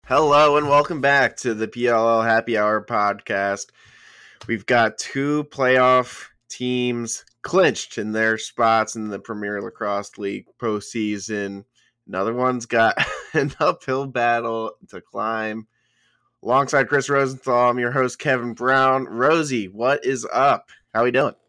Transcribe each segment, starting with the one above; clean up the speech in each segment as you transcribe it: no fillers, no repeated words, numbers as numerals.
Hello and welcome back to the PLL Happy Hour podcast. We've got two playoff teams clinched in their spots in the Premier Lacrosse League postseason. Another one's got an uphill battle to climb. Alongside Chris Rosenthal, I'm your host, Kevin Brown. Rosie, what is up? How we doing?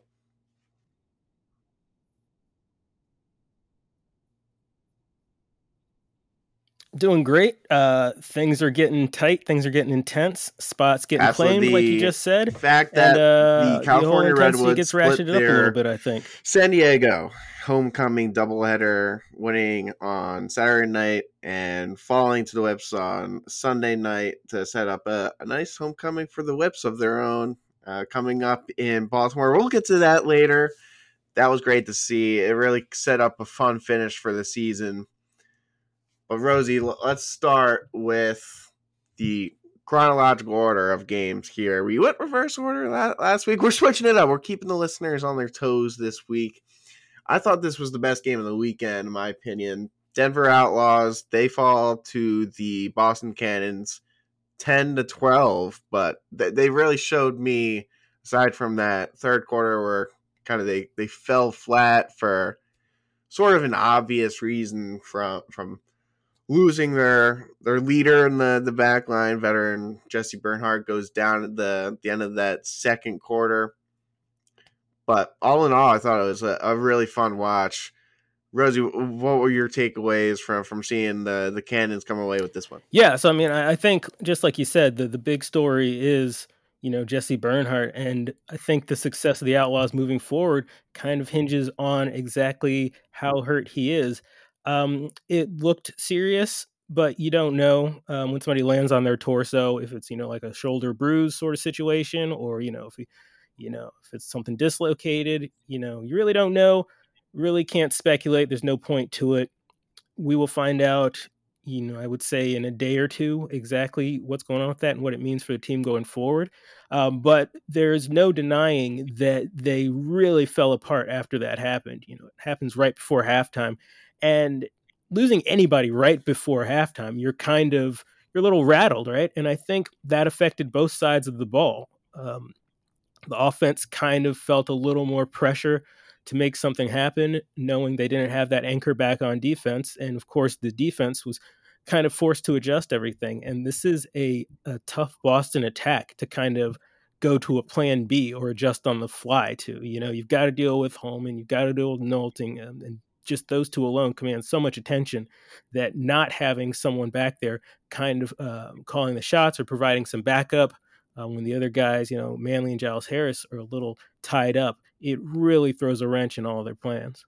Doing great. Things are getting tight. Things are getting intense. Spots getting claimed, like you just said. The fact that the California Redwoods gets ratcheted up a little bit, I think. San Diego homecoming doubleheader, winning on Saturday night and falling to the Whips on Sunday night to set up a nice homecoming for the Whips of their own coming up in Baltimore. We'll get to that later. That was great to see. It really set up a fun finish for the season. But Rosie, let's start with the chronological order of games here. We went reverse order last week. We're switching it up. We're keeping the listeners on their toes this week. I thought this was the best game of the weekend, in my opinion. Denver Outlaws, they fall to the Boston Cannons 10-12, but they really showed me, aside from that third quarter where kind of they fell flat for sort of an obvious reason from losing their leader in the back line, veteran Jesse Bernhardt, goes down at the end of that second quarter. But all in all, I thought it was a really fun watch. Rosie, what were your takeaways from seeing the Cannons come away with this one? Yeah, so I mean, I think just like you said, the big story is, Jesse Bernhardt, and I think the success of the Outlaws moving forward kind of hinges on exactly how hurt he is. It looked serious, but you don't know when somebody lands on their torso if it's like a shoulder bruise sort of situation, or if it's something dislocated. You really don't know. Really can't speculate. There's no point to it. We will find out. I would say in a day or two exactly what's going on with that and what it means for the team going forward. But there's no denying that they really fell apart after that happened. It happens right before halftime. And losing anybody right before halftime, you're a little rattled, right? And I think that affected both sides of the ball. The offense kind of felt a little more pressure to make something happen, knowing they didn't have that anchor back on defense. And of course, the defense was kind of forced to adjust everything. And this is a tough Boston attack to kind of go to a plan B or adjust on the fly to. You've got to deal with Holman, you've got to deal with Nolting, and just those two alone command so much attention that not having someone back there kind of calling the shots or providing some backup when the other guys, Manley and Giles Harris, are a little tied up, it really throws a wrench in all their plans.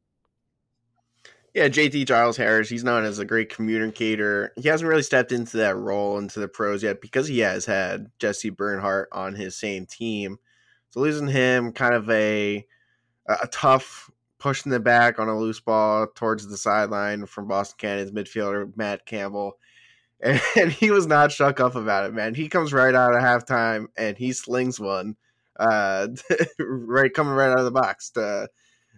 Yeah, JT Giles Harris, he's known as a great communicator. He hasn't really stepped into that role into the pros yet because he has had Jesse Bernhardt on his same team. So losing him, kind of a tough push in the back on a loose ball towards the sideline from Boston Cannons midfielder Matt Campbell. And he was not shook up about it, man. He comes right out of halftime and he slings one coming right out of the box to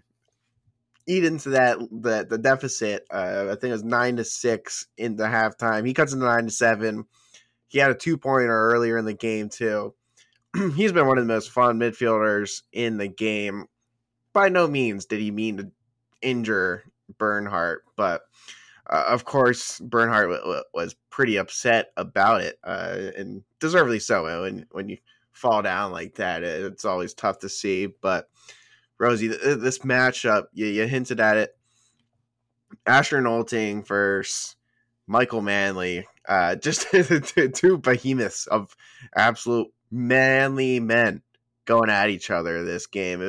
eat into the deficit. I think it was 9-6 into halftime. He cuts into 9-7. He had a 2-pointer earlier in the game too. He's been one of the most fun midfielders in the game. By no means did he mean to injure Bernhardt, but of course Bernhardt was pretty upset about it, and deservedly so. When you fall down like that, it's always tough to see. But Rosie, this matchup, you hinted at it. Asher Nolting versus Michael Manley, just two behemoths of absolute manly men going at each other this game.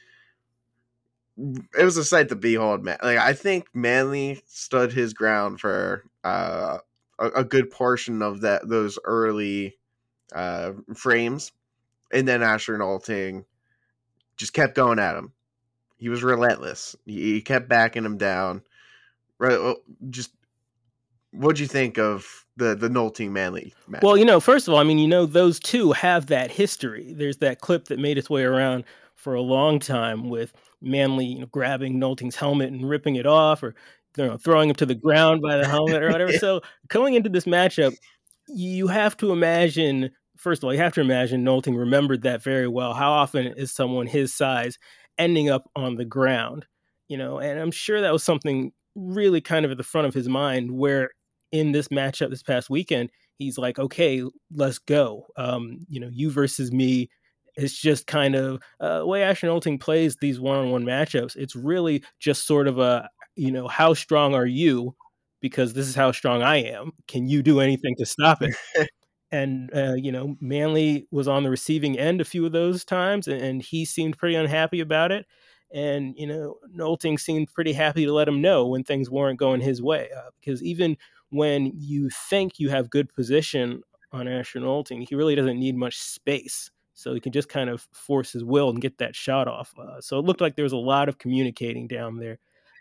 It was a sight to behold, man. Like, I think Manley stood his ground for a good portion of those early frames, and then Asher Nolting just kept going at him. He was relentless. He kept backing him down. Just what'd you think of the Nolting Manley match? Well, first of all, those two have that history. There's that clip that made its way around for a long time with Manley grabbing Nolting's helmet and ripping it off, or throwing him to the ground by the helmet or whatever. So going into this matchup, you have to imagine, first of all, you have to imagine Nolting remembered that very well. How often is someone his size ending up on the ground? And I'm sure that was something really kind of at the front of his mind, where in this matchup this past weekend, he's like, okay, let's go. You versus me. It's just kind of the way Asher Nolting plays these one-on-one matchups. It's really just sort of how strong are you? Because this is how strong I am. Can you do anything to stop it? And Manley was on the receiving end a few of those times, and he seemed pretty unhappy about it. And Nolting seemed pretty happy to let him know when things weren't going his way, because even when you think you have good position on Asher Nolting, he really doesn't need much space, so he can just kind of force his will and get that shot off. So it looked like there was a lot of communicating down there.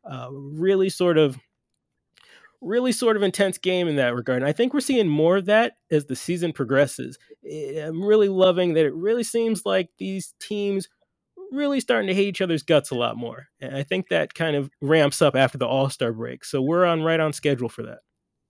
Really sort of intense game in that regard. And I think we're seeing more of that as the season progresses. I'm really loving that it really seems like these teams really starting to hate each other's guts a lot more. And I think that kind of ramps up after the All-Star break. So we're right on schedule for that.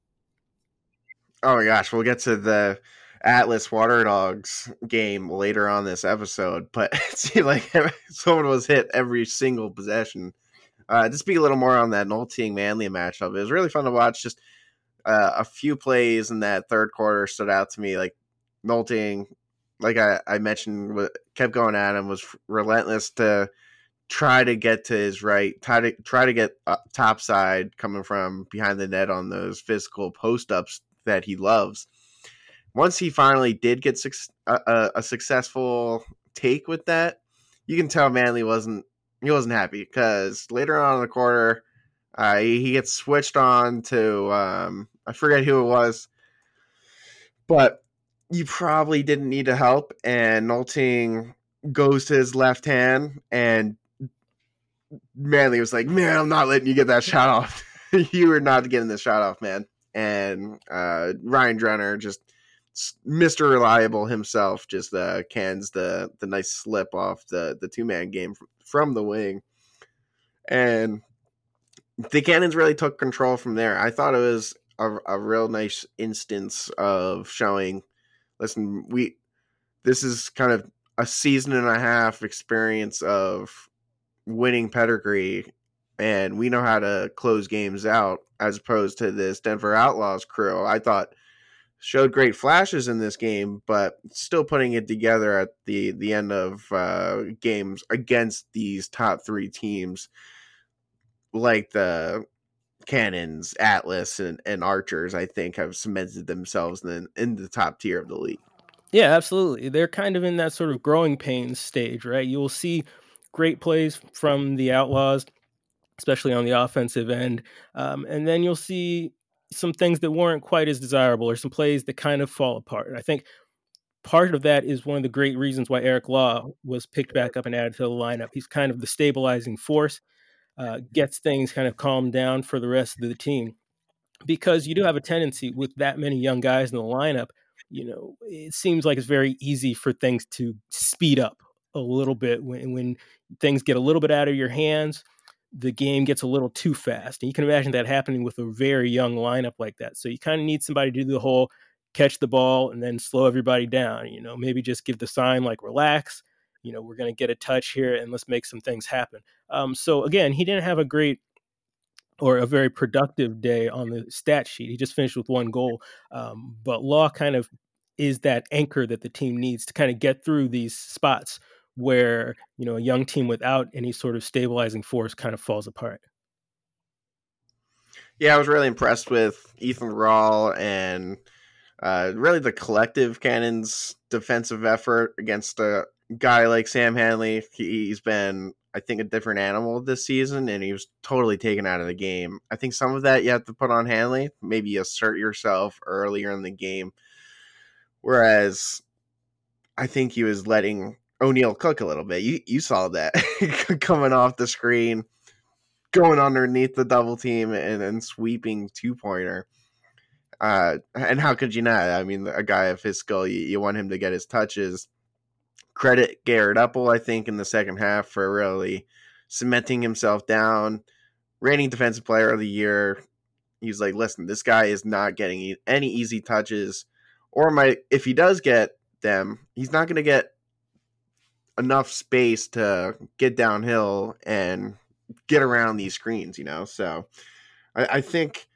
Oh my gosh, we'll get to the Atlas Water Dogs game later on this episode, but it seemed like someone was hit every single possession. To speak a little more on that Nolting Manley matchup, it was really fun to watch. Just a few plays in that third quarter stood out to me. Like Nolting, like I mentioned, kept going at him, was relentless to try to get to his right, try to get top side coming from behind the net on those physical post ups that he loves. Once he finally did get a successful take with that, you can tell Manley wasn't happy, because later on in the quarter, he gets switched on to I forget who it was, but you probably didn't need to help, and Nolting goes to his left hand, and Manley was like, "Man, I'm not letting you get that shot off. You are not getting this shot off, man." And Ryan Drenner, just Mr. Reliable himself, just cans the nice slip off the 2-man game from the wing. And the Cannons really took control from there. I thought it was a real nice instance of showing, listen, this is kind of a season and a half experience of winning pedigree, and we know how to close games out, as opposed to this Denver Outlaws crew. I thought showed great flashes in this game, but still putting it together at the end of games against these top 3 teams like the Cannons, Atlas, and Archers, I think, have cemented themselves in the top tier of the league. Yeah, absolutely. They're kind of in that sort of growing pains stage, right? You will see great plays from the Outlaws, especially on the offensive end. And then you'll see some things that weren't quite as desirable, or some plays that kind of fall apart. I think part of that is one of the great reasons why Eric Law was picked back up and added to the lineup. He's kind of the stabilizing force, gets things kind of calmed down for the rest of the team. Because you do have a tendency with that many young guys in the lineup, it seems like it's very easy for things to speed up a little bit when things get a little bit out of your hands. The game gets a little too fast. And you can imagine that happening with a very young lineup like that. So you kind of need somebody to do the whole catch the ball and then slow everybody down, maybe just give the sign like, relax, we're going to get a touch here and let's make some things happen. So again, he didn't have a very productive day on the stat sheet. He just finished with 1 goal. But Law kind of is that anchor that the team needs to kind of get through these spots where, a young team without any sort of stabilizing force kind of falls apart. Yeah, I was really impressed with Ethan Rahl and really the collective Cannons defensive effort against a guy like Sam Hanley. He's been, I think, a different animal this season, and he was totally taken out of the game. I think some of that you have to put on Hanley. Maybe assert yourself earlier in the game. Whereas I think he was letting O'Neal cook a little bit. You saw that coming off the screen, going underneath the double team, and then sweeping 2-pointer. And how could you not? I mean, a guy of his skill, you want him to get his touches. Credit Garrett Upple, I think, in the second half for really cementing himself down. Reigning Defensive Player of the Year. He's like, listen, this guy is not getting any easy touches. or if he does get them, he's not going to get enough space to get downhill and get around these screens, So I think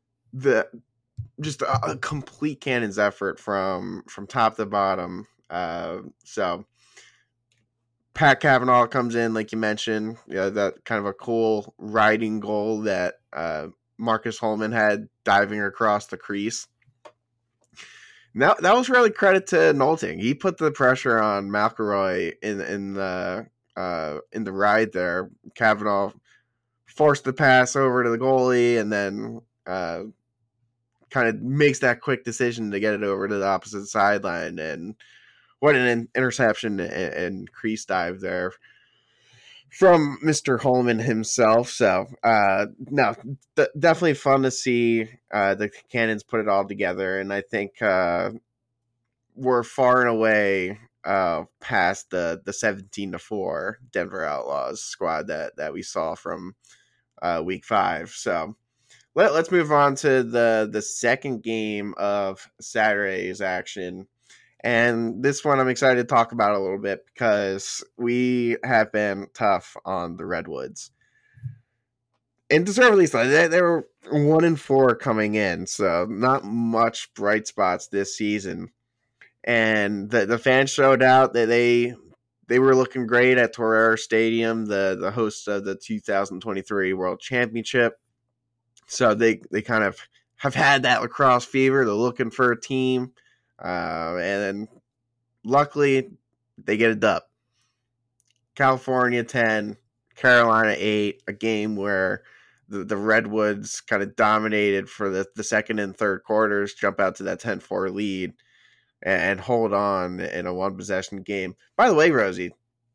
just a complete cannon's effort from top to bottom. So Pat Cavanaugh comes in, like you mentioned, that kind of a cool riding goal that Marcus Holman had diving across the crease. That was really credit to Nolting. He put the pressure on McElroy in the ride there. Cavanaugh forced the pass over to the goalie, and then kind of makes that quick decision to get it over to the opposite sideline. And what an interception and crease dive there from Mr. Holman himself. So, no, definitely fun to see the Cannons put it all together. And I think we're far and away past the 17-4 Denver Outlaws squad that we saw from week 5. So let's move on to the second game of Saturday's action. And this one I'm excited to talk about a little bit because we have been tough on the Redwoods. And deservedly so. They were 1-4 coming in, so not much bright spots this season. And the fans showed out that they were looking great at Torero Stadium, the host of the 2023 World Championship. So they kind of have had that lacrosse fever. They're looking for a team. And then luckily they get a dub. California 10, Carolina 8, a game where the Redwoods kind of dominated for the second and third quarters, jump out to that 10-4 lead and hold on in a one possession game. By the way, Rosie,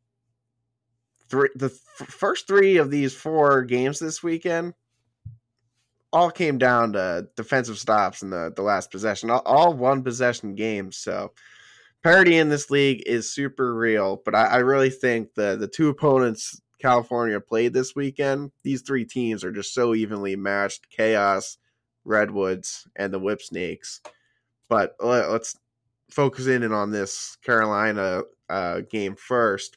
the first 3 of these 4 games this weekend all came down to defensive stops in the last possession, all one possession games. So parity in this league is super real, but I really think the 2 opponents California played this weekend, these 3 teams are just so evenly matched: Chaos, Redwoods, and the Whip Snakes. But let's focus in on this Carolina game first.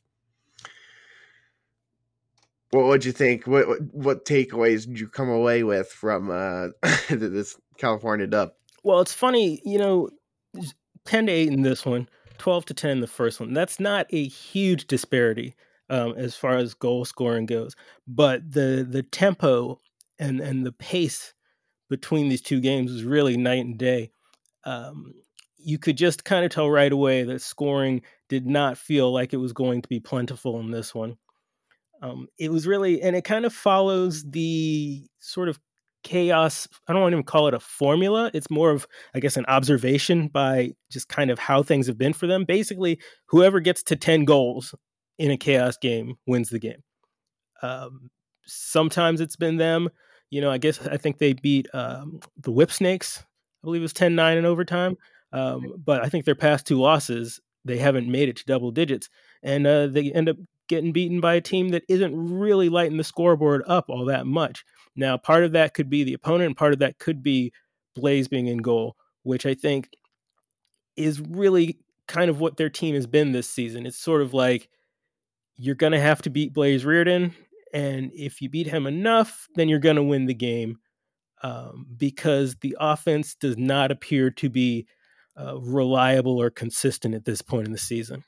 What would you think? What takeaways did you come away with from this California dub? Well, it's funny, 10-8 in this one, 12-10 in the first one. That's not a huge disparity as far as goal scoring goes, but the tempo and the pace between these 2 games was really night and day. You could just kind of tell right away that scoring did not feel like it was going to be plentiful in this one. It was really, and it kind of follows the sort of chaos. I don't want to even call it a formula. It's more of, I guess, an observation by just kind of how things have been for them. Basically, whoever gets to 10 goals in a chaos game wins the game. Sometimes it's been them. I think they beat the Whip Snakes. I believe it was 10-9 in overtime. But I think their past 2 losses, they haven't made it to double digits. And they end up getting beaten by a team that isn't really lighting the scoreboard up all that much. Now, part of that could be the opponent, and part of that could be Blaze being in goal, which I think is really kind of what their team has been this season. It's sort of like, you're going to have to beat Blaze Reardon, and if you beat him enough, then you're going to win the game, because the offense does not appear to be reliable or consistent at this point in the season.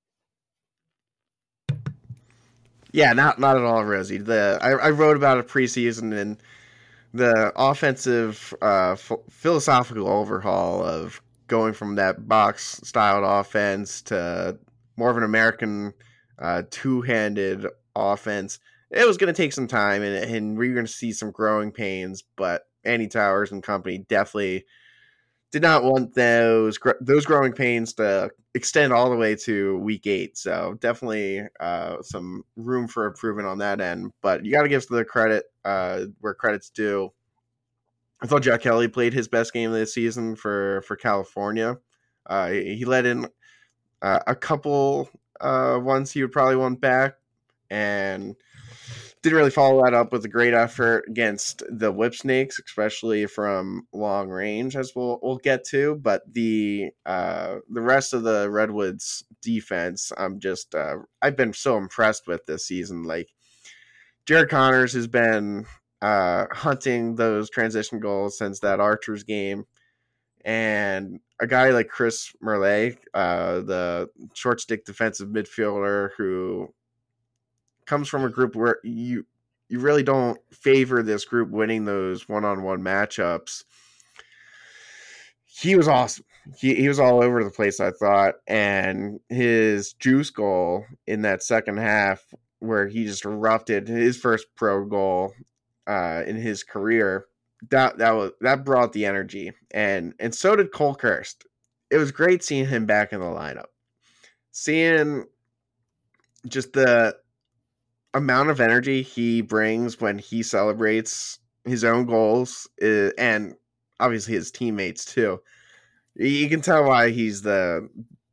Yeah, not at all, Rosie. I wrote about it preseason, and the offensive philosophical overhaul of going from that box-styled offense to more of an American two-handed offense, it was going to take some time, and we were going to see some growing pains, but Andy Towers and company definitely did not want those growing pains to extend all the way to week 8. So definitely some room for improvement on that end. But you got to give the credit where credit's due. I thought Jack Kelly played his best game of the season for California. He let in a couple ones he would probably want back, and Didn't really follow that up with a great effort against the Whip Snakes, especially from long range, as we'll get to. But the rest of the Redwoods defense, I've been so impressed with this season. Like Jared Connors has been hunting those transition goals since that Archers game, and a guy like Chris Merlet, the short stick defensive midfielder who comes from a group where you really don't favor this group winning those one-on-one matchups. He was awesome. He was all over the place, I thought, and his juice goal in that second half where he just erupted, his first pro goal in his career, that brought the energy, and so did Cole Kirst. It was great seeing him back in the lineup, seeing just the amount of energy he brings when he celebrates his own goals, and obviously his teammates too. You can tell why he's the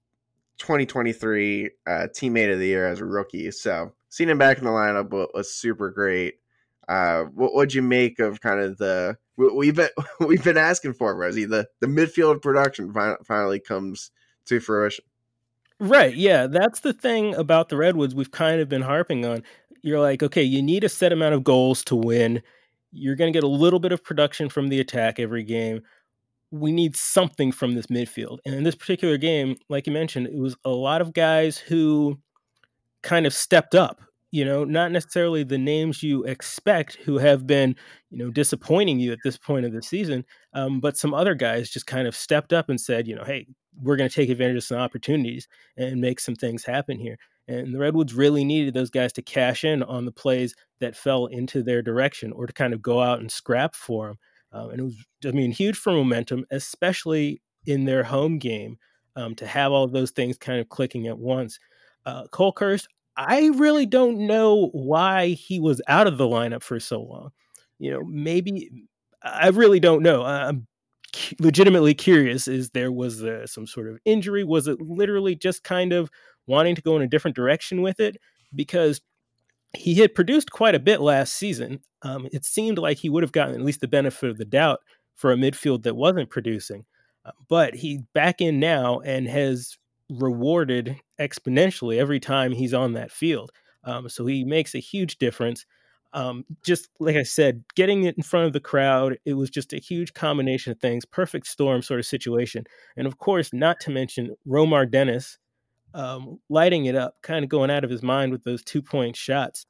2023 teammate of the year as a rookie. So seeing him back in the lineup was super great. What'd you make of kind of the we've been asking for, Rosie? The midfield production finally comes to fruition. Right. Yeah. That's the thing about the Redwoods we've kind of been harping on. You're like, okay, you need a set amount of goals to win. You're going to get a little bit of production from the attack every game. We need something from this midfield. And in this particular game, like you mentioned, it was a lot of guys who kind of stepped up, not necessarily the names you expect who have been, disappointing you at this point of the season. But some other guys just kind of stepped up and said, hey, we're going to take advantage of some opportunities and make some things happen here. And the Redwoods really needed those guys to cash in on the plays that fell into their direction or to kind of go out and scrap for them. And it was, huge for momentum, especially in their home game, to have all of those things kind of clicking at once. Cole Kirst, I really don't know why he was out of the lineup for so long. Maybe I really don't know. I'm legitimately curious. Is there was some sort of injury? Was it literally just kind of wanting to go in a different direction with it? Because he had produced quite a bit last season. It seemed like he would have gotten at least the benefit of the doubt for a midfield that wasn't producing. But he's back in now and has rewarded exponentially every time he's on that field. So he makes a huge difference. Just like I said, getting it in front of the crowd, it was just a huge combination of things, perfect storm sort of situation. And of course, not to mention Romar Dennis lighting it up, kind of going out of his mind with those 2-point shots.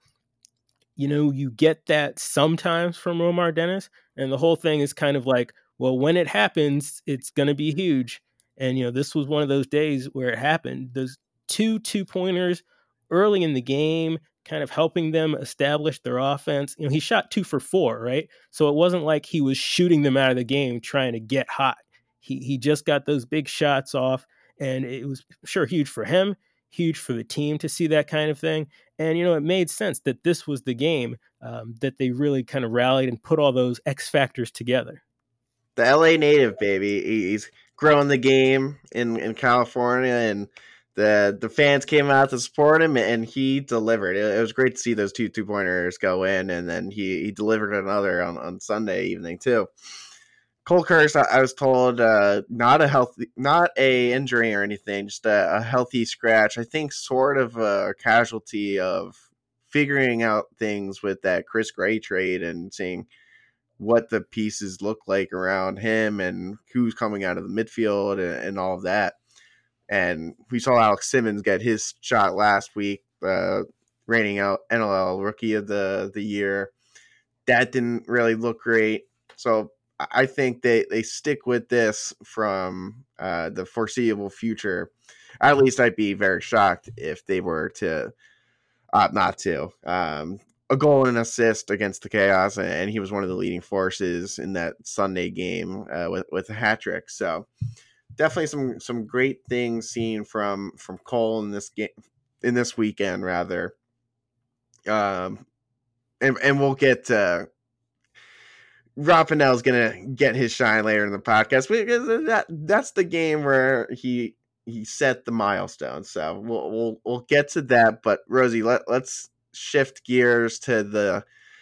You get that sometimes from Romar Dennis, and the whole thing is kind of like, well, when it happens, it's going to be huge. And, this was one of those days where it happened. Those 2-pointers early in the game, kind of helping them establish their offense. He shot 2 for 4, right? So it wasn't like he was shooting them out of the game trying to get hot. He just got those big shots off, and it was sure huge for him, huge for the team to see that kind of thing. And, it made sense that this was the game that they really kind of rallied and put all those X factors together. The LA native, baby. He's growing the game in California, and the fans came out to support him, and he delivered. It was great to see those 2-pointers go in, and then he delivered another on Sunday evening too. Cole Kirst, I was told, not a injury or anything, just a healthy scratch. I think sort of a casualty of figuring out things with that Chris Gray trade and seeing what the pieces look like around him and who's coming out of the midfield and all of that. And we saw Alex Simmons get his shot last week, reigning out NLL Rookie of the Year. That didn't really look great. So I think they stick with this from the foreseeable future. At least I'd be very shocked if they were to opt not to. A goal and an assist against the Chaos, and he was one of the leading forces in that Sunday game with a hat trick. So definitely some great things seen from Cole in this game, in this weekend rather. And we'll get Rob Fennell's gonna get his shine later in the podcast because that's the game where he set the milestone. So we'll get to that. But Rosie, let's shift gears to the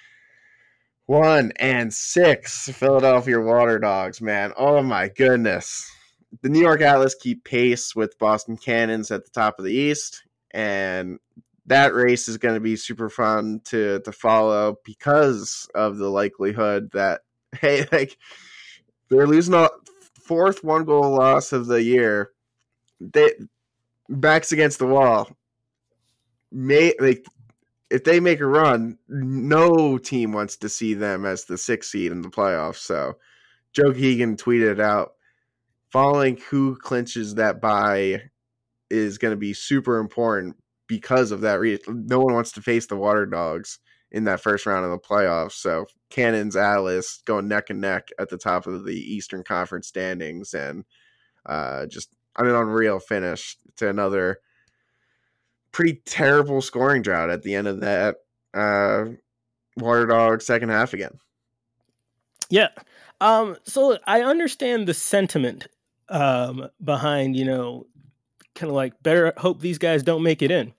1-6 Philadelphia Water Dogs, man. Oh my goodness. The New York Atlas keep pace with Boston Cannons at the top of the East, and that race is going to be super fun to follow because of the likelihood that, hey, like, they're losing a fourth 1-goal loss of the year. They backs against the wall. If they make a run, no team wants to see them as the 6th seed in the playoffs. So Joe Keegan tweeted it out. Following who clinches that bye is going to be super important because of that reason. No one wants to face the Water Dogs in that first round of the playoffs. So Cannons, Atlas going neck and neck at the top of the Eastern Conference standings, and just an unreal finish to another pretty terrible scoring drought at the end of that Water Dog second half again. Yeah. So I understand the sentiment behind, kind of like better hope these guys don't make it in.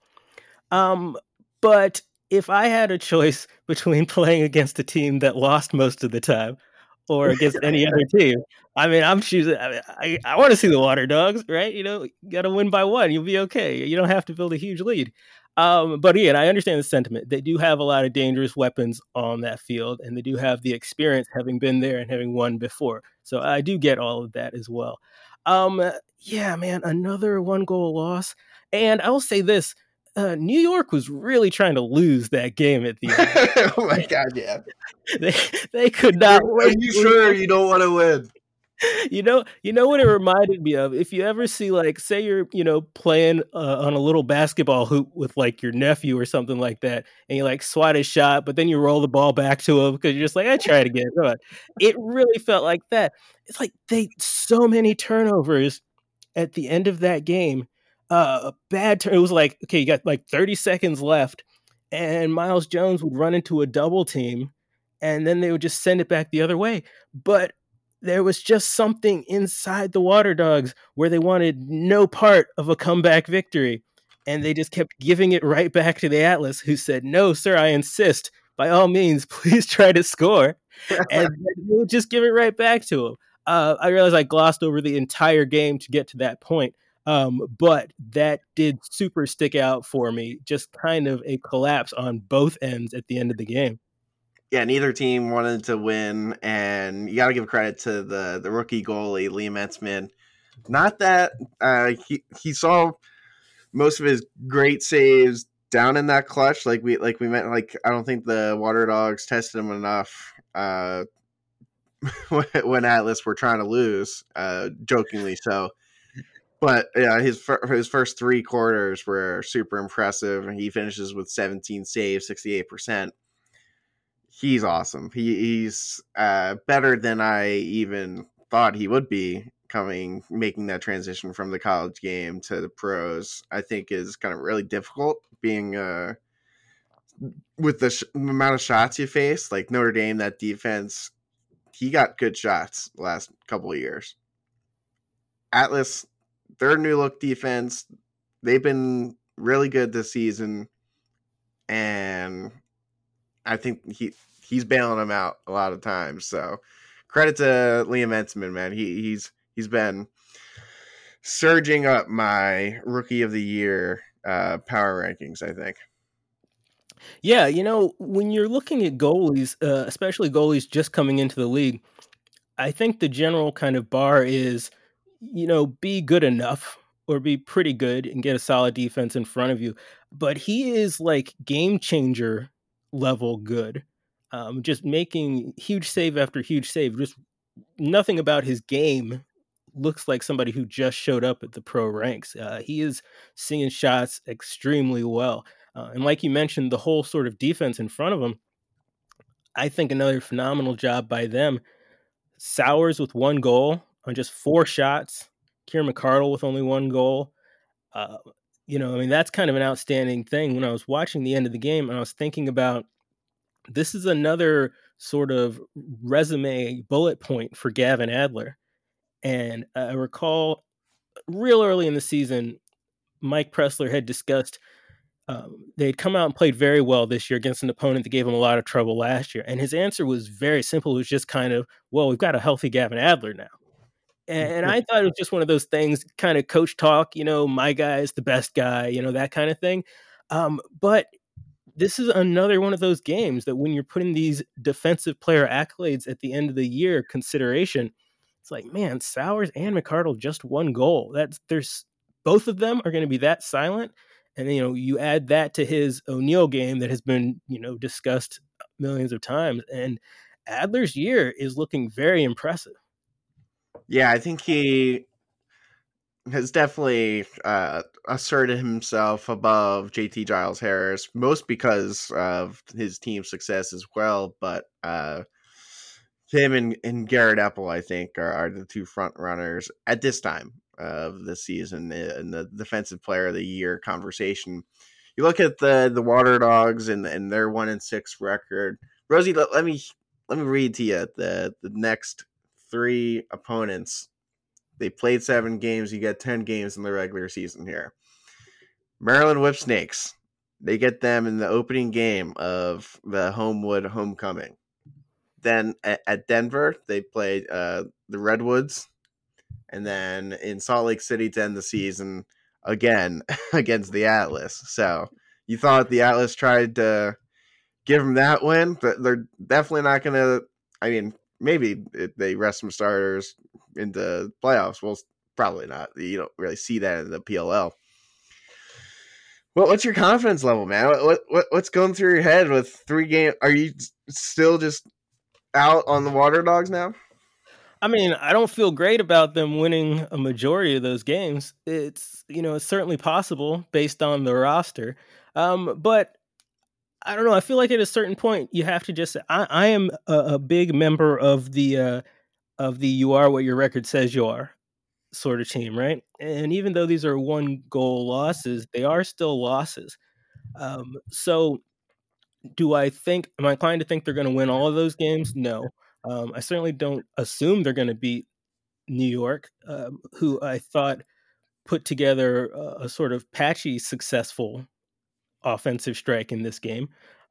But if I had a choice between playing against a team that lost most of the time or against any other team, I mean, I'm choosing. I want to see the Water Dogs, right? You got to win by 1. You'll be okay. You don't have to build a huge lead. But Ian, I understand the sentiment. They do have a lot of dangerous weapons on that field, and they do have the experience having been there and having won before. So I do get all of that as well. Yeah, man, another 1-goal loss. And I will say this. New York was really trying to lose that game at the end. Oh my God, yeah. They could not wait. Are you sure you don't want to win? You know what it reminded me of? If you ever see, like, say you're, playing on a little basketball hoop with like your nephew or something like that, and you like swat his shot, but then you roll the ball back to him because you're just like, I try it again. It really felt like that. It's like so many turnovers at the end of that game. It was like, okay, you got like 30 seconds left, and Miles Jones would run into a double team, and then they would just send it back the other way. But there was just something inside the Water Dogs where they wanted no part of a comeback victory. And they just kept giving it right back to the Atlas, who said, no, sir, I insist. By all means, please try to score. And they would just give it right back to them. I realized I glossed over the entire game to get to that point. But that did super stick out for me. Just kind of a collapse on both ends at the end of the game. Yeah, neither team wanted to win, and you got to give credit to the rookie goalie, Liam Etzman. Not that he saw most of his great saves down in that clutch, like we meant. Like, I don't think the Water Dogs tested him enough when Atlas were trying to lose, jokingly so. But yeah, his first 3 quarters were super impressive. He finishes with 17 saves, 68%. He's awesome. He's better than I even thought he would be making that transition from the college game to the pros. I think is kind of really difficult being with the amount of shots you face. Like Notre Dame, that defense, he got good shots the last couple of years. Atlas, their new look defense, they've been really good this season, and I think he's bailing them out a lot of times. So credit to Liam Etzman, man. He's been surging up my rookie of the year power rankings, I think. Yeah, when you're looking at goalies, especially goalies just coming into the league, I think the general kind of bar is, be good enough or be pretty good and get a solid defense in front of you. But he is like game changer level good. Just making huge save after huge save. Just nothing about his game looks like somebody who just showed up at the pro ranks. He is seeing shots extremely well. And like you mentioned, the whole sort of defense in front of him, I think another phenomenal job by them. Sowers with 1 goal on just 4 shots. Kieran McArdle with only 1 goal. That's kind of an outstanding thing. When I was watching the end of the game, and I was thinking about, this is another sort of resume bullet point for Gavin Adler. And I recall real early in the season, Mike Pressler had discussed They had come out and played very well this year against an opponent that gave him a lot of trouble last year. And his answer was very simple. It was just kind of, well, we've got a healthy Gavin Adler now. And I thought it was just one of those things, kind of coach talk, my guy is the best guy, that kind of thing. But this is another one of those games that when you're putting these defensive player accolades at the end of the year consideration, it's like, man, Sowers and McArdle just one goal. There's both of them are going to be that silent. And you add that to his O'Neill game that has been, discussed millions of times. And Adler's year is looking very impressive. Yeah, I think he has definitely asserted himself above JT Giles Harris, most because of his team success as well. But him and Garrett Apple, I think, are the two front runners at this time of the season in the defensive player of the year conversation. You look at the Water Dogs and their 1-6 record. Rosie, let me read to you the next three opponents. They played 7 games. You get 10 games in the regular season here. Maryland Whipsnakes. They get them in the opening game of the Homewood Homecoming. Then at Denver, they played the Redwoods. And then in Salt Lake City to end the season, again, against the Atlas. So you thought the Atlas tried to give them that win, but they're definitely not going to. I mean, maybe they rest some starters into playoffs. Well, probably not. You don't really see that in the PLL. Well, what's your confidence level, man? What's going through your head with 3 games? Are you still just out on the Water Dogs now? I mean, I don't feel great about them winning a majority of those games. It's it's certainly possible based on the roster, but I don't know. I feel like at a certain point you have to just. I am a big member of the you are what your record says you are sort of team, right? And even though these are 1-goal losses, they are still losses. So am I inclined to think they're going to win all of those games? No. I certainly don't assume they're going to beat New York, who I thought put together a sort of patchy, successful offensive strike in this game.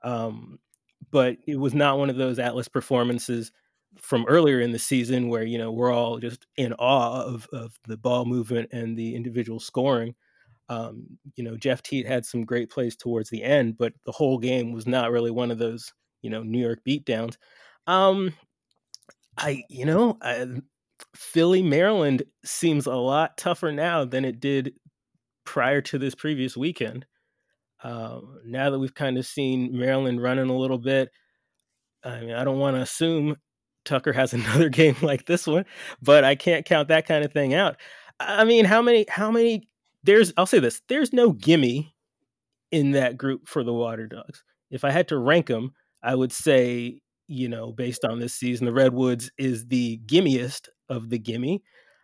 But it was not one of those Atlas performances from earlier in the season where, we're all just in awe of the ball movement and the individual scoring. Jeff Teat had some great plays towards the end, but the whole game was not really one of those, New York beatdowns. Philly, Maryland seems a lot tougher now than it did prior to this previous weekend. Now that we've kind of seen Maryland running a little bit, I mean, I don't want to assume Tucker has another game like this one, but I can't count that kind of thing out. I mean, how many, I'll say this, there's no gimme in that group for the Water Dogs. If I had to rank them, I would say, based on this season, the Redwoods is the gimmiest of the gimme.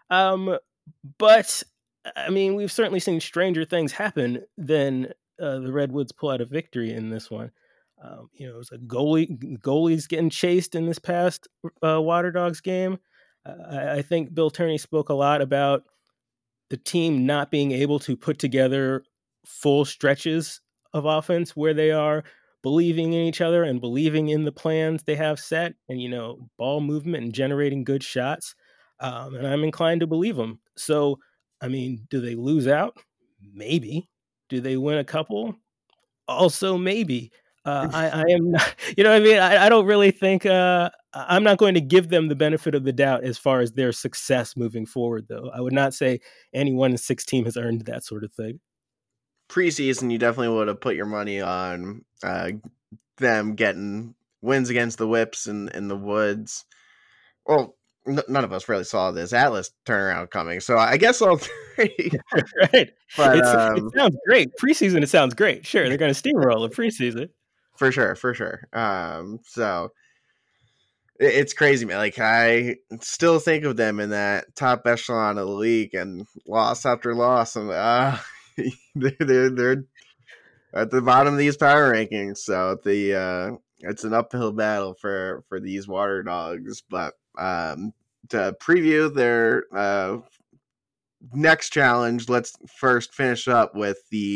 But I mean, we've certainly seen stranger things happen than the Redwoods pull out a victory in this one. It was a goalie's getting chased in this past Water Dogs game. I think Bill Turney spoke a lot about the team not being able to put together full stretches of offense where they are believing in each other and believing in the plans they have set and, ball movement and generating good shots. And I'm inclined to believe them. So, I mean, do they lose out? Maybe. Do they win a couple? Also, maybe. I am not, what I mean? I don't really think, I'm not going to give them the benefit of the doubt as far as their success moving forward, though. I would not say any 1-6 team has earned that sort of thing. Preseason, you definitely would have put your money on them getting wins against the Whips and the Woods. Well, none of us really saw this Atlas turnaround coming, so I guess all 3. Right. But it sounds great. Preseason, it sounds great. Sure, they're going to steamroll the preseason. For sure. So it's crazy, man. Like, I still think of them in that top echelon of the league, and loss after loss. I'm like, they're at the bottom of these power rankings. So it's an uphill battle for these Water Dogs. But to preview their next challenge, let's first finish up with the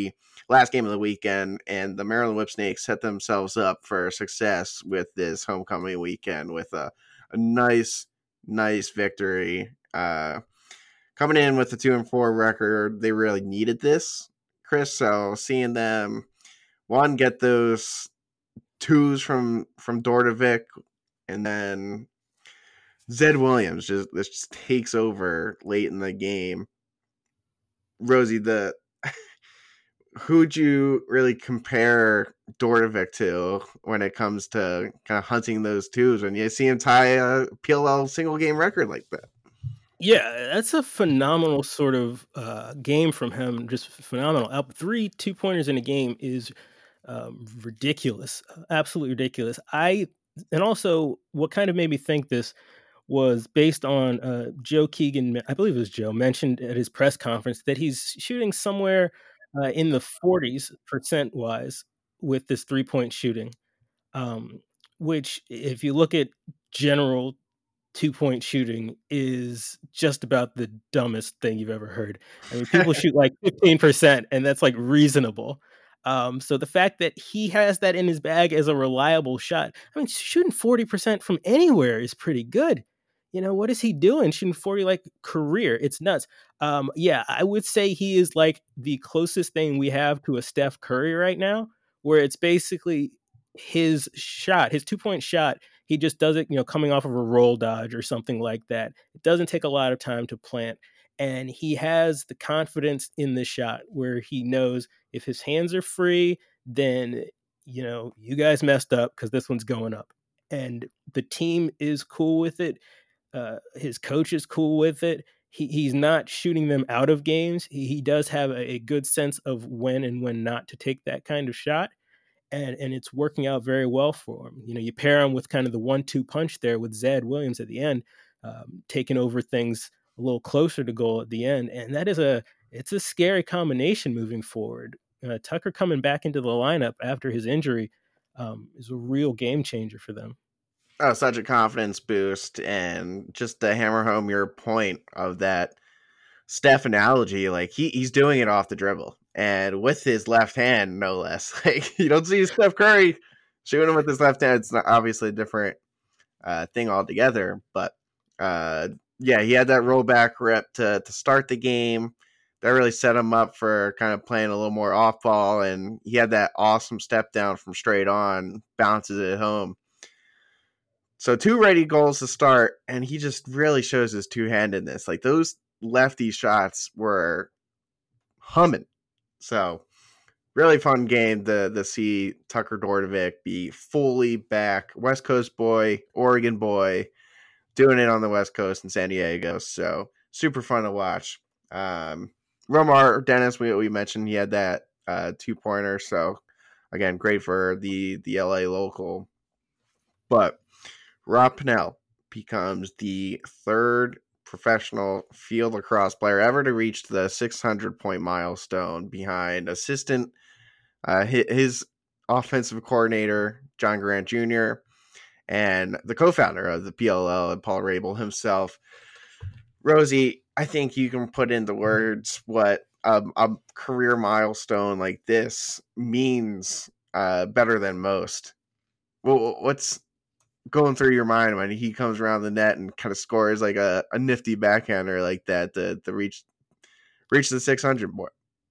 last game of the weekend, and the Maryland Whipsnakes set themselves up for success with this homecoming weekend with a nice victory. Coming in with a 2-4 record, they really needed this, Chris. So seeing them get those twos from Dordovic, and then Zed Williams just takes over late in the game. Rosie, who'd you really compare Dordovic to when it comes to kind of hunting those twos when you see him tie a PLL single game record like that? Yeah, that's a phenomenal sort of game from him. Just phenomenal. 3 2-pointers in a game is ridiculous, absolutely ridiculous. And also what kind of made me think this was based on Joe Keegan, I believe it was Joe, mentioned at his press conference that he's shooting somewhere in the 40s percent-wise with this 3-point shooting, which if you look at general 2-point shooting is just about the dumbest thing you've ever heard. I mean, people shoot like 15%, and that's like reasonable. So the fact that he has that in his bag as a reliable shot, I mean, shooting 40% from anywhere is pretty good. You know, what is he doing? Shooting 40 like career. It's nuts. Yeah, I would say he is like the closest thing we have to a Steph Curry right now, where it's basically his shot, his 2-point shot. He just does it, coming off of a roll dodge or something like that. It doesn't take a lot of time to plant. And he has the confidence in the shot where he knows if his hands are free, then, you guys messed up because this one's going up. And the team is cool with it. His coach is cool with it. He's not shooting them out of games. He does have a good sense of when and when not to take that kind of shot. And it's working out very well for him. You pair him with kind of the 1-2 punch there with Zed Williams at the end, taking over things a little closer to goal at the end. And it's a scary combination moving forward. Tucker coming back into the lineup after his injury is a real game changer for them. Oh, such a confidence boost. And just to hammer home your point of that Steph analogy, like he's doing it off the dribble and with his left hand, no less. Like you don't see Steph Curry shooting him with his left hand. It's not obviously a different thing altogether, but yeah, he had that rollback rep to start the game. That really set him up for kind of playing a little more off ball, and he had that awesome step down from straight on, bounces it home. So 2 ready goals to start, and he just really shows his two-handedness. Like those lefty shots were humming. So really fun game to see Tucker Dordovic be fully back. West Coast boy, Oregon boy, doing it on the West Coast in San Diego. So super fun to watch. Romar Dennis, we mentioned he had that 2-pointer. So again, great for the LA local. But Rob Pannell becomes the 3rd professional field lacrosse player ever to reach the 600-point milestone behind assistant, his offensive coordinator, John Grant Jr., and the co-founder of the PLL, Paul Rabel himself. Rosie, I think you can put into words what a career milestone like this means better than most. Well, what's going through your mind when he comes around the net and kind of scores like a nifty backhander like that to reach the 600 more?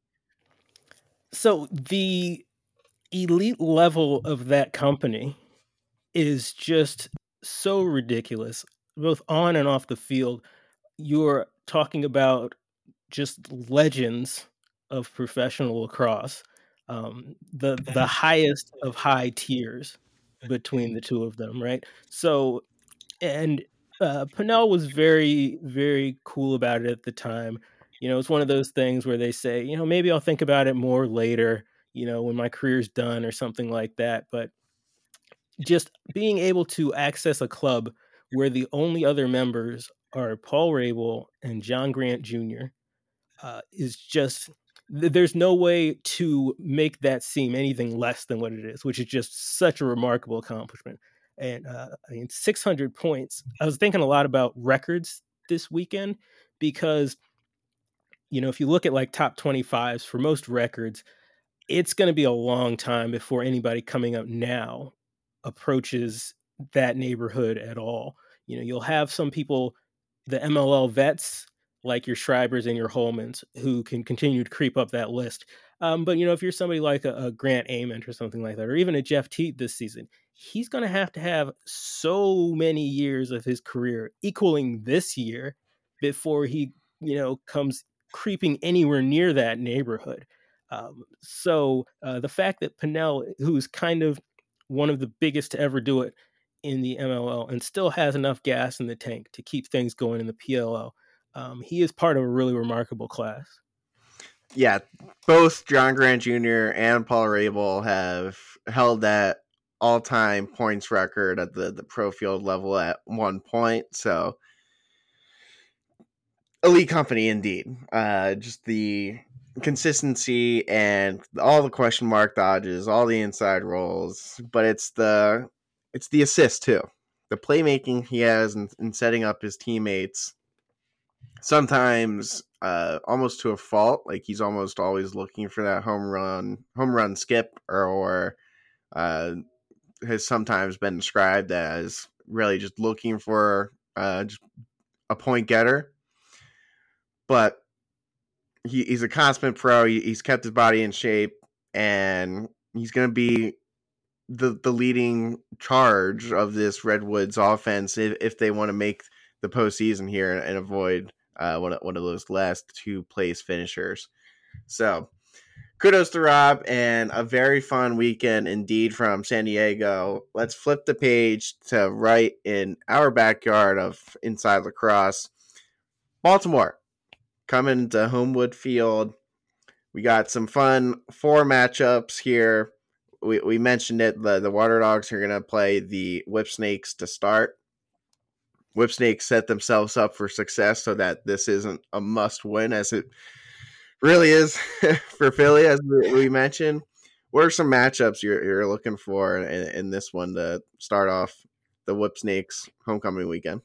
So the elite level of that company is just so ridiculous, both on and off the field. You're talking about just legends of professional lacrosse, the highest of high tiers between the two of them, right? So, and Pannell was very, very cool about it at the time. It's one of those things where they say, maybe I'll think about it more later, when my career's done or something like that. But just being able to access a club where the only other members are Paul Rabel and John Grant Jr. Is just, there's no way to make that seem anything less than what it is, which is just such a remarkable accomplishment. And 600 points. I was thinking a lot about records this weekend because, if you look at like top 25s for most records, it's going to be a long time before anybody coming up now approaches that neighborhood at all. You'll have some people, the MLL vets, like your Schreibers and your Holmans, who can continue to creep up that list. But if you're somebody like a Grant Ament or something like that, or even a Jeff Teat this season, he's going to have so many years of his career equaling this year before he, comes creeping anywhere near that neighborhood. So the fact that Pannell, who's kind of one of the biggest to ever do it in the MLL and still has enough gas in the tank to keep things going in the PLL, he is part of a really remarkable class. Yeah, both John Grant Jr. and Paul Rabel have held that all-time points record at the pro field level at one point. So elite company indeed. Just the consistency and all the question mark dodges, all the inside rolls, but it's the assist too. The playmaking he has in setting up his teammates, sometimes almost to a fault. Like he's almost always looking for that home run skip, or has sometimes been described as really just looking for just a point getter. But he's a consummate pro. He's kept his body in shape, and he's going to be the leading charge of this Redwoods offense if they want to make the postseason here and avoid one of those last two place finishers. So kudos to Rob, and a very fun weekend indeed from San Diego. Let's flip the page to right in our backyard of Inside Lacrosse. Baltimore coming to Homewood Field. We got some fun 4 matchups here. We mentioned it. The Water Dogs are going to play the Whip Snakes to start. Whip Snakes set themselves up for success so that this isn't a must win as it really is for Philly, as we mentioned. What are some matchups you're looking for in this one to start off the Whip Snakes homecoming weekend?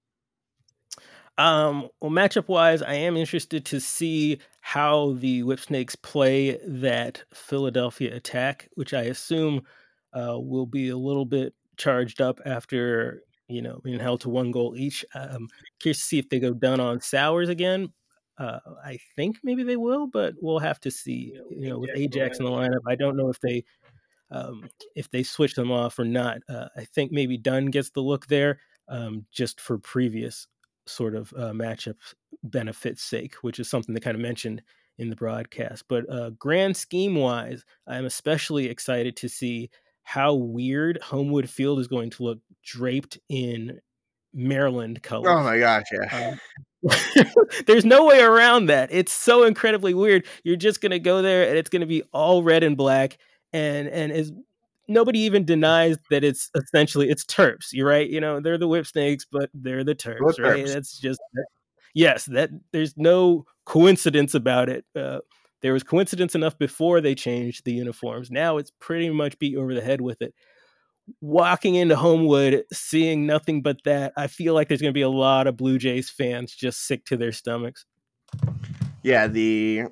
Well, matchup wise, I am interested to see how the Whip Snakes play that Philadelphia attack, which I assume will be a little bit charged up after being held to 1 goal each. Curious to see if they go down on Sowers again. I think maybe they will, but we'll have to see. With Ajax in the lineup, I don't know if they switch them off or not. I think maybe Dunn gets the look there, just for previous sort of matchup benefits sake, which is something they kind of mentioned in the broadcast. But grand scheme wise, I'm especially excited to see how weird Homewood Field is going to look draped in Maryland colors. Oh my gosh, yeah. There's no way around that. It's so incredibly weird. You're just going to go there and it's going to be all red and black. And is nobody even denies that it's Terps. You're right. They're the Whip Snakes, but they're the Terps, right? That's just, yes, that there's no coincidence about it. There was coincidence enough before they changed the uniforms. Now it's pretty much beat over the head with it. Walking into Homewood, seeing nothing but that, I feel like there's going to be a lot of Blue Jays fans just sick to their stomachs. Yeah, the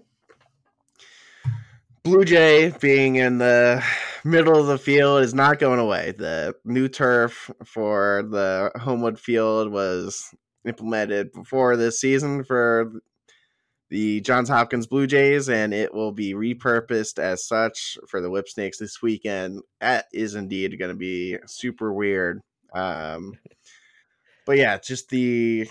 Blue Jay being in the middle of the field is not going away. The new turf for the Homewood Field was implemented before this season for the Johns Hopkins Blue Jays, and it will be repurposed as such for the Whip Snakes this weekend. That is indeed going to be super weird. But yeah, just the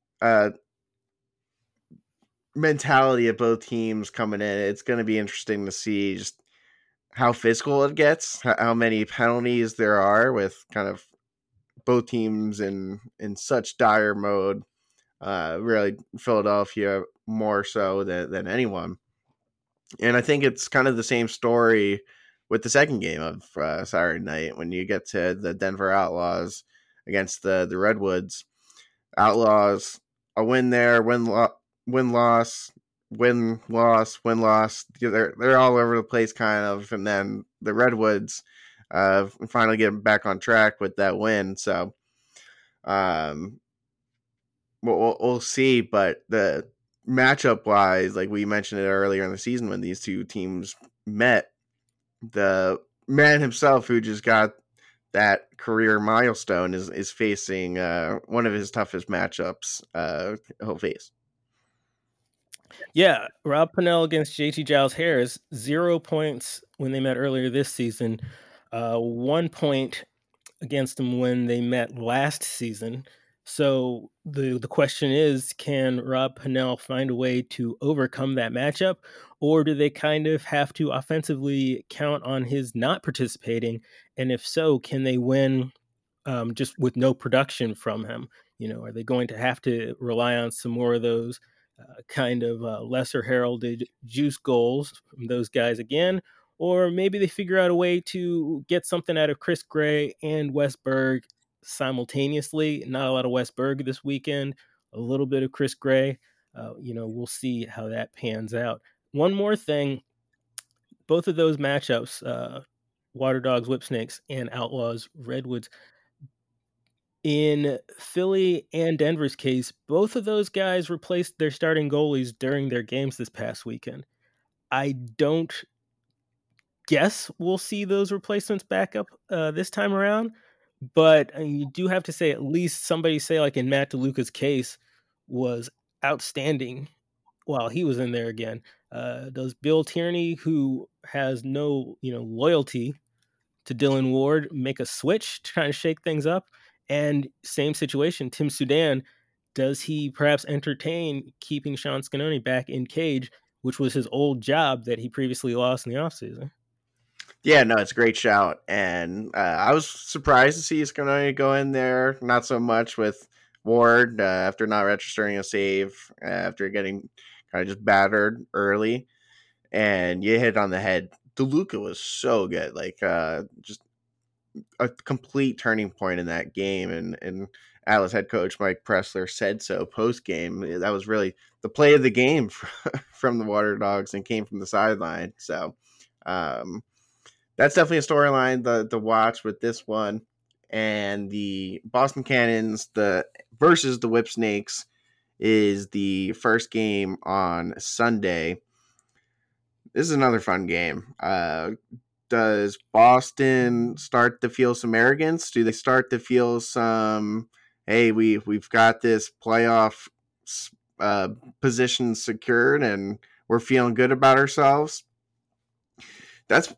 mentality of both teams coming in. It's going to be interesting to see just how physical it gets, how many penalties there are with kind of both teams in such dire mode. Really, Philadelphia more so than anyone. And I think it's kind of the same story with the second game of Saturday night when you get to the Denver Outlaws against the Redwoods. Outlaws, a win there, win loss. They're all over the place kind of, and then the Redwoods finally get back on track with that win. So we'll see, but the matchup wise, like we mentioned it earlier in the season when these two teams met, the man himself who just got that career milestone is facing one of his toughest matchups he'll face. Yeah, Rob Pannell against JT Giles Harris, 0 points when they met earlier this season, 1 point against him when they met last season. So the question is, can Rob Pannell find a way to overcome that matchup, or do they kind of have to offensively count on his not participating? And if so, can they win just with no production from him? Are they going to have to rely on some more of those kind of lesser heralded juice goals from those guys again? Or maybe they figure out a way to get something out of Chris Gray and Wes Berg simultaneously. Not a lot of Wes Berg this weekend, a little bit of Chris Gray. We'll see how that pans out. One more thing, both of those matchups, Water Dogs, Whip Snakes, and Outlaws, Redwoods, in Philly and Denver's case, both of those guys replaced their starting goalies during their games this past weekend. I don't guess we'll see those replacements back up this time around, but you do have to say at least somebody, say like in Matt DeLuca's case, was outstanding while he was in there again. Does Bill Tierney, who has no loyalty to Dylan Ward, make a switch to try to shake things up? And same situation, Tim Sudan, does he perhaps entertain keeping Sean Scanoni back in cage, which was his old job that he previously lost in the offseason? Yeah, no, it's a great shout. And I was surprised to see Scanoni go in there, not so much with Ward after not registering a save, after getting kind of just battered early. And you hit on the head. DeLuca was so good. Like, just a complete turning point in that game. And Atlas head coach Mike Pressler said so post game. That was really the play of the game from the Water Dogs and came from the sideline. So that's definitely a storyline to watch with this one. And the Boston Cannons versus the Whip Snakes is the first game on Sunday. This is another fun game. Does Boston start to feel some arrogance? Do they start to feel some, hey, we've got this playoff position secured and we're feeling good about ourselves? That's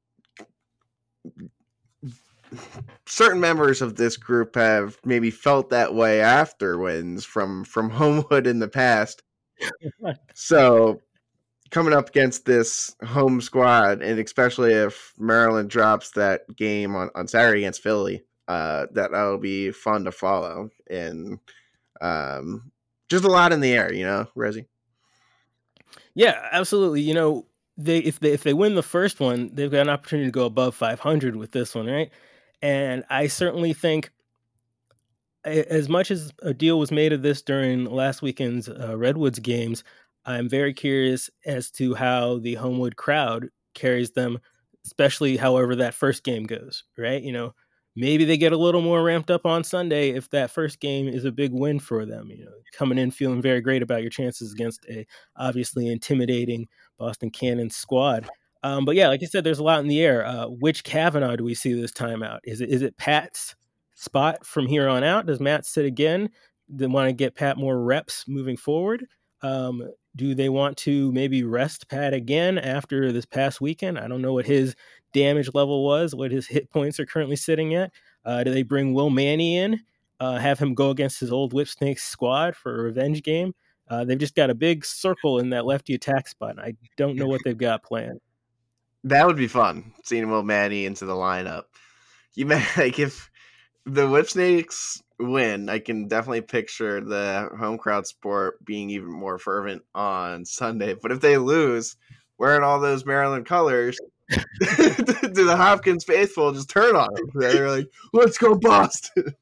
certain members of this group have maybe felt that way after wins from Homewood in the past. So coming up against this home squad, and especially if Maryland drops that game on Saturday against Philly, that'll be fun to follow. And just a lot in the air, Rezi? Yeah, absolutely. If they win the first one, they've got an opportunity to go above 500 with this one, right? And I certainly think, as much as a deal was made of this during last weekend's Redwoods games, I'm very curious as to how the Homewood crowd carries them, especially however that first game goes, right? Maybe they get a little more ramped up on Sunday if that first game is a big win for them, coming in feeling very great about your chances against a obviously intimidating Boston Cannons squad. But yeah, like I said, there's a lot in the air. Which Kavanaugh do we see this time out? Is it Pat's spot from here on out? Does Matt sit again? They want to get Pat more reps moving forward? Do they want to maybe rest Pat again after this past weekend? I don't know what his damage level was, what his hit points are currently sitting at. Do they bring Will Manny in, have him go against his old Whip Snakes squad for a revenge game? They've just got a big circle in that lefty attack spot. I don't know what they've got planned. That would be fun, seeing Will Manny into the lineup. If the Whip Snakes win, I can definitely picture the home crowd support being even more fervent on Sunday. But if they lose, wearing all those Maryland colors, do the Hopkins faithful just turn on them? They're like, let's go Boston.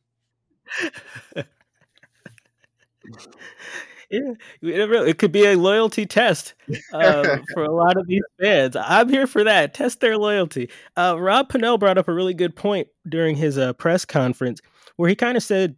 Yeah, it could be a loyalty test for a lot of these fans. I'm here for that. Test their loyalty. Rob Pannell brought up a really good point during his press conference where he kind of said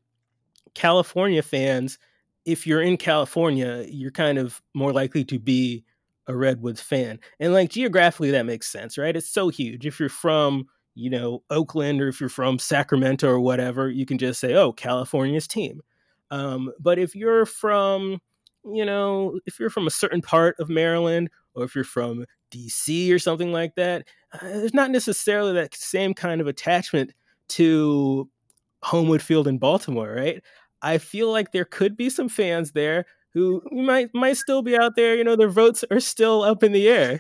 California fans, if you're in California, you're kind of more likely to be a Redwoods fan. And like geographically, that makes sense, right? It's so huge. If you're from, Oakland, or if you're from Sacramento or whatever, you can just say, oh, California's team. But if you're from, if you're from a certain part of Maryland, or if you're from DC or something like that, there's not necessarily that same kind of attachment to Homewood Field in Baltimore, right? I feel like there could be some fans there who might still be out there. Their votes are still up in the air.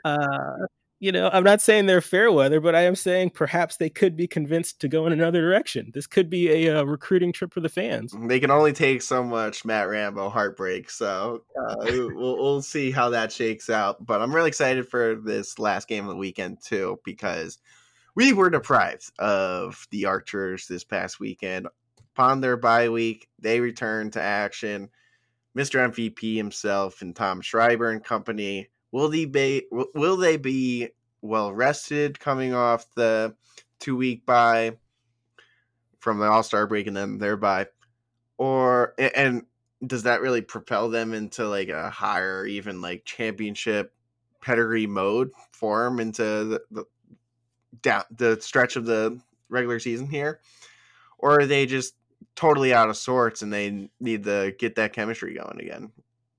I'm not saying they're fair weather, but I am saying perhaps they could be convinced to go in another direction. This could be a recruiting trip for the fans. They can only take so much Matt Rambo heartbreak, so we'll see how that shakes out. But I'm really excited for this last game of the weekend too, because we were deprived of the Archers this past weekend. Upon their bye week, they returned to action. Mr. MVP himself and Tom Schreiber and company. Will they be well rested coming off the 2-week bye from the All-Star break and then their bye? And does that really propel them into like a higher, even like championship pedigree mode form into the stretch of the regular season here? Or are they just totally out of sorts and they need to get that chemistry going again?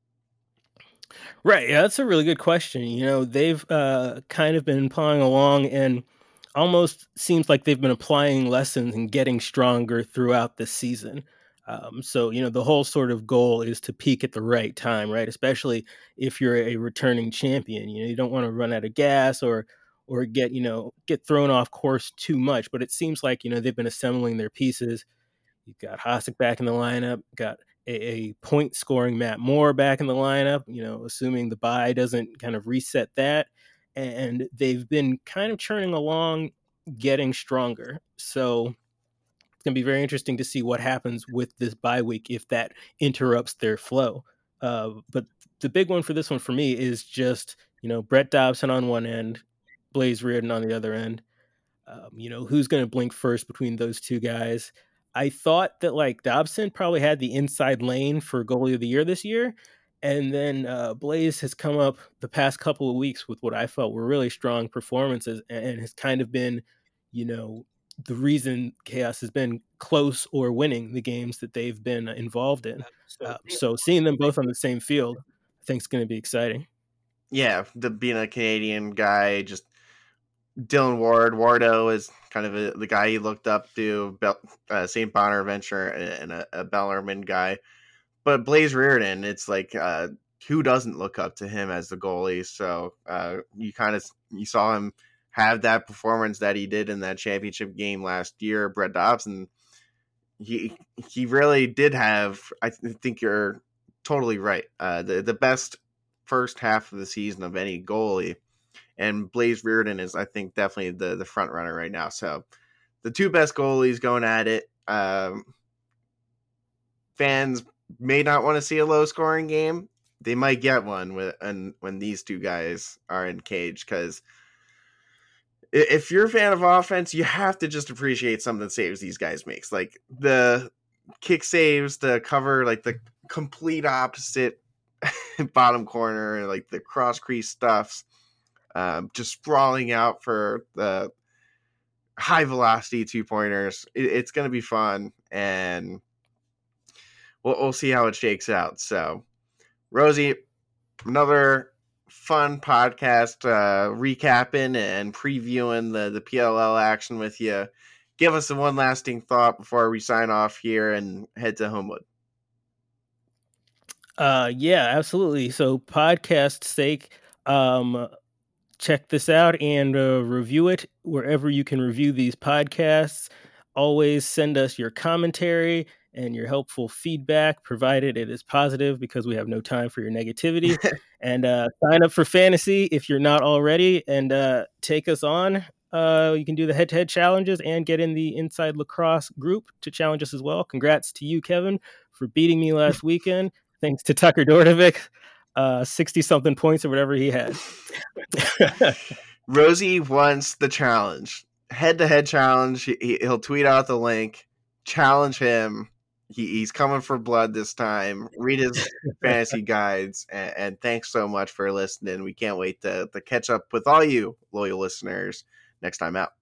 Right. Yeah, that's a really good question. They've kind of been plowing along, and almost seems like they've been applying lessons and getting stronger throughout the season. So, the whole sort of goal is to peak at the right time, right? Especially if you're a returning champion. You don't want to run out of gas or get thrown off course too much. But it seems like, they've been assembling their pieces. You've got Hasek back in the lineup, got a point scoring Matt Moore back in the lineup, assuming the bye doesn't kind of reset that. And they've been kind of churning along, getting stronger. So it's going to be very interesting to see what happens with this bye week if that interrupts their flow. But the big one for this one for me is just, Brett Dobson on one end, Blaze Reardon on the other end. Who's going to blink first between those two guys? I thought that like Dobson probably had the inside lane for goalie of the year this year. And then Blaze has come up the past couple of weeks with what I felt were really strong performances and has kind of been, the reason Chaos has been close or winning the games that they've been involved in. So seeing them both on the same field, I think is going to be exciting. Yeah, being a Canadian guy, just Dylan Wardo is kind of the guy he looked up to, St. Bonaventure and a Bellarmine guy. But Blaze Reardon, it's like, who doesn't look up to him as the goalie? So you saw him have that performance that he did in that championship game last year. Brett Dobson, he really did have, I think you're totally right, the best first half of the season of any goalie. And Blaze Reardon is, I think, definitely the front runner right now. So the two best goalies going at it. Fans may not want to see a low scoring game. They might get one when these two guys are in cage, because if you're a fan of offense, you have to just appreciate some of the saves these guys makes. Like the kick saves to cover like the complete opposite bottom corner, like the cross crease stuffs. Just sprawling out for the high velocity 2-pointers. It's going to be fun, and we'll see how it shakes out. So, Rosie, another fun podcast recapping and previewing the PLL action with you. Give us a one lasting thought before we sign off here and head to Homewood. Yeah, absolutely. So, podcast sake, check this out and review it wherever you can review these podcasts. Always send us your commentary and your helpful feedback, provided it is positive, because we have no time for your negativity. And sign up for fantasy if you're not already, and take us on. You can do the head-to-head challenges and get in the Inside Lacrosse group to challenge us as well. Congrats to you, Kevin, for beating me last weekend. Thanks to Tucker Dordovic. 60-something points or whatever he had. Rosie wants the challenge. Head-to-head challenge. He'll tweet out the link. Challenge him. He's coming for blood this time. Read his fantasy guides, and thanks so much for listening. We can't wait to catch up with all you loyal listeners next time out.